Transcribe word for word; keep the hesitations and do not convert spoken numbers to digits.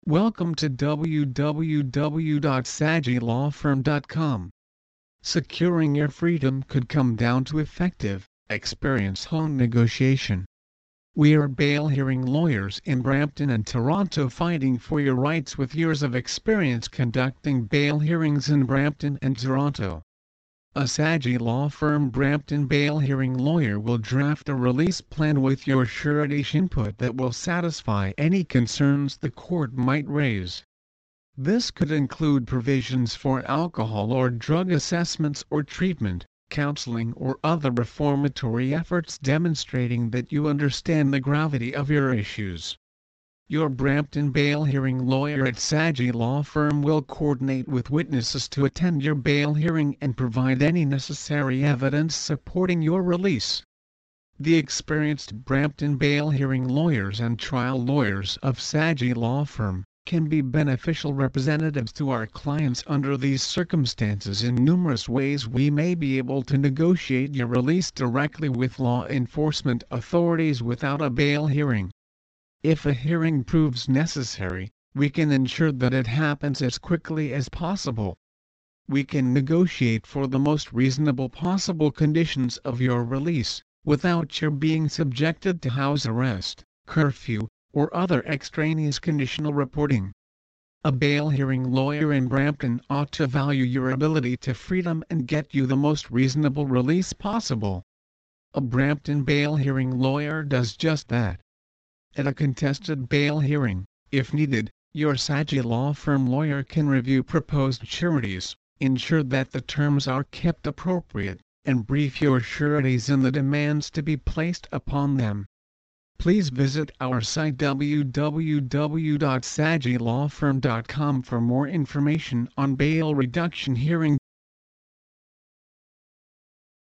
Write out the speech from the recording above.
Welcome to w w w dot saggy law firm dot com. Securing your freedom could come down to effective, experience-honed negotiation. We are bail hearing lawyers in Brampton and Toronto fighting for your rights with years of experience conducting bail hearings in Brampton and Toronto. A Saggy Law Firm Brampton bail hearing lawyer will draft a release plan with your surety's input that will satisfy any concerns the court might raise. This could include provisions for alcohol or drug assessments or treatment, counseling or other reformatory efforts demonstrating that you understand the gravity of your issues. Your Brampton bail hearing lawyer at Saggy Law Firm will coordinate with witnesses to attend your bail hearing and provide any necessary evidence supporting your release. The experienced Brampton bail hearing lawyers and trial lawyers of Saggy Law Firm can be beneficial representatives to our clients under these circumstances. In numerous ways we may be able to negotiate your release directly with law enforcement authorities without a bail hearing. If a hearing proves necessary, we can ensure that it happens as quickly as possible. We can negotiate for the most reasonable possible conditions of your release, without your being subjected to house arrest, curfew, or other extraneous conditional reporting. A bail hearing lawyer in Brampton ought to value your ability to freedom and get you the most reasonable release possible. A Brampton bail hearing lawyer does just that. At a contested bail hearing, if needed, your Saggy Law Firm lawyer can review proposed sureties, ensure that the terms are kept appropriate, and brief your sureties in the demands to be placed upon them. Please visit our site w w w dot saggy law firm dot com for more information on bail reduction hearing.